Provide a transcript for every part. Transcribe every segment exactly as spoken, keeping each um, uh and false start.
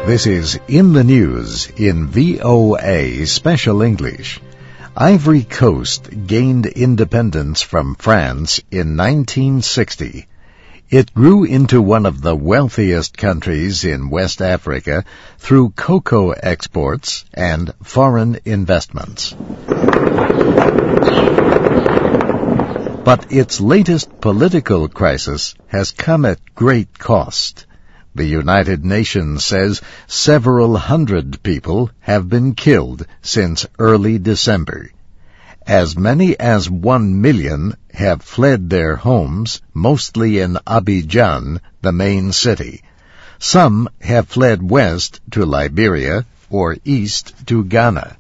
This is In the News in V O A Special English. Ivory Coast gained independence from France in nineteen sixty. It grew into one of the wealthiest countries in West Africa through cocoa exports and foreign investments. But its latest political crisis has come at great cost. The United Nations says several hundred people have been killed since early December. As many as one million have fled their homes, mostly in Abidjan, the main city. Some have fled west to Liberia or east to Ghana.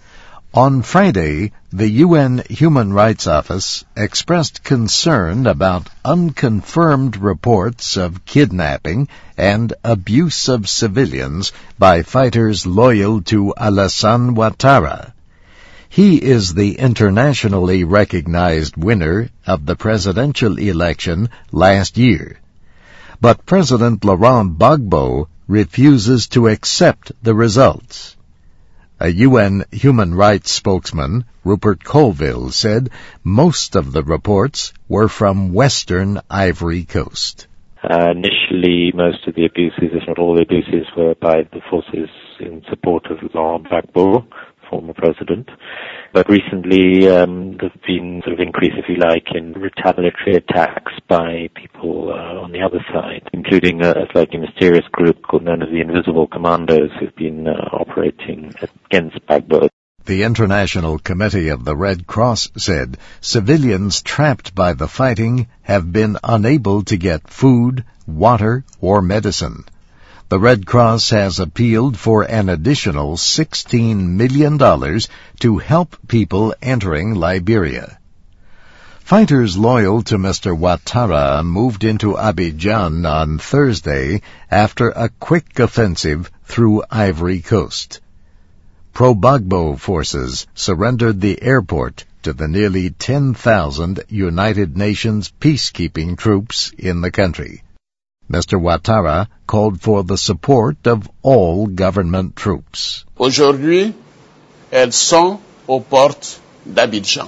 On Friday, the U N Human Rights Office expressed concern about unconfirmed reports of kidnapping and abuse of civilians by fighters loyal to Alassane Ouattara. He is the internationally recognized winner of the presidential election last year. But President Laurent Gbagbo refuses to accept the results. A U N human rights spokesman, Rupert Colville, said most of the reports were from western Ivory Coast. Uh, initially, most of the abuses, if not all the abuses, were by the forces in support of Laurent Gbagbo, former president. But recently, um, there's been sort of increase, if you like, in retaliatory attacks by people uh, on the other side, including a, a slightly mysterious group called known as the Invisible Commandos, who've been uh, operating against Gbagbo. The International Committee of the Red Cross said civilians trapped by the fighting have been unable to get food, water, or medicine. The Red Cross has appealed for an additional sixteen million dollars to help people entering Liberia. Fighters loyal to Mister Ouattara moved into Abidjan on Thursday after a quick offensive through Ivory Coast. Pro-Gbagbo forces surrendered the airport to the nearly ten thousand United Nations peacekeeping troops in the country. Mister Ouattara called for the support of all government troops. Aujourd'hui, elles sont aux portes d'Abidjan.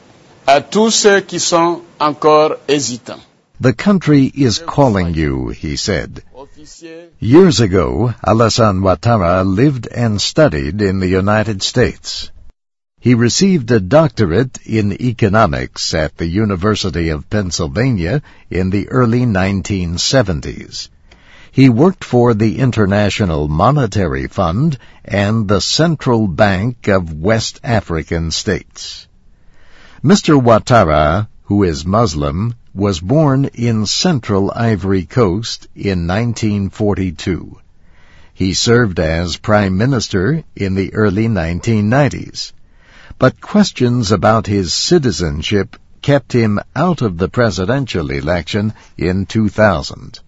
À tous ceux qui sont encore hésitants. The country is calling you, he said. Years ago, Alassane Ouattara lived and studied in the United States. He received a doctorate in economics at the University of Pennsylvania in the early nineteen seventies. He worked for the International Monetary Fund and the Central Bank of West African States. Mister Ouattara, who is Muslim, was born in central Ivory Coast in nineteen forty-two. He served as Prime Minister in the early nineteen nineties. But questions about his citizenship kept him out of the presidential election in two thousand.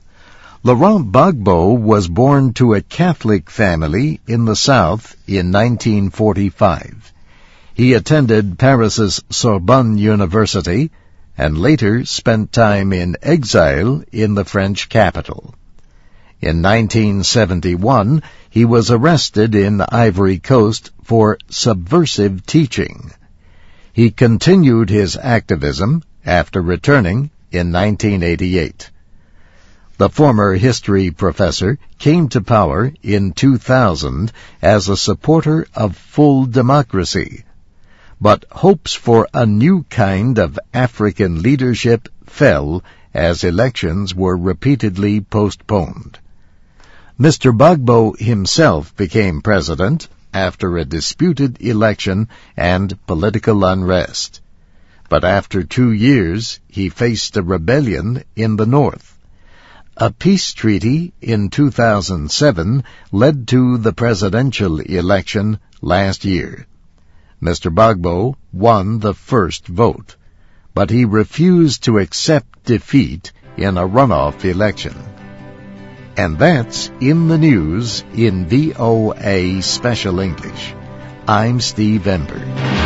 Laurent Gbagbo was born to a Catholic family in the south in nineteen forty-five. He attended Paris's Sorbonne University and later spent time in exile in the French capital. In nineteen seventy-one, he was arrested in Ivory Coast for subversive teaching. He continued his activism after returning in nineteen eighty-eight. The former history professor came to power in two thousand as a supporter of full democracy. But hopes for a new kind of African leadership fell as elections were repeatedly postponed. Mister Gbagbo himself became president after a disputed election and political unrest. But after two years, he faced a rebellion in the north. A peace treaty in two thousand seven led to the presidential election last year. Mister Gbagbo won the first vote, but he refused to accept defeat in a runoff election. And that's In the News in V O A Special English. I'm Steve Ember.